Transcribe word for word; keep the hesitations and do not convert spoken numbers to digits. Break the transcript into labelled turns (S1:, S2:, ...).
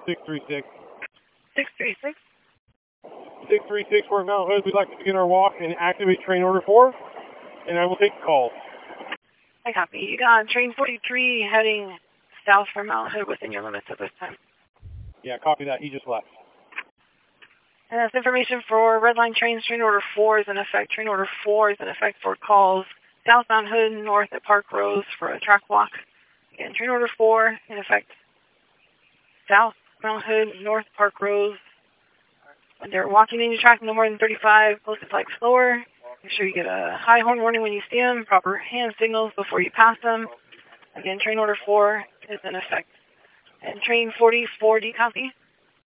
S1: six three six.
S2: six three six.
S1: six three six, we're at Mount Hood. We'd like to begin our walk and activate train order four, and I will take calls.
S2: I copy. You got train forty-three heading south from Mount Hood within your limits at this time.
S1: Yeah, copy that. He just left.
S2: And that's information for Red Line trains. Train order four is in effect. Train order four is in effect for calls south Mount Hood, north at Park Rose for a track walk. Again, train order four in effect. South Mount Hood, north Park Rose. When they're walking in your track no more than thirty-five, close the flag slower. Make sure you get a high horn warning when you see them, proper hand signals before you pass them. Again, train order four is in effect. And train forty-four, do you copy?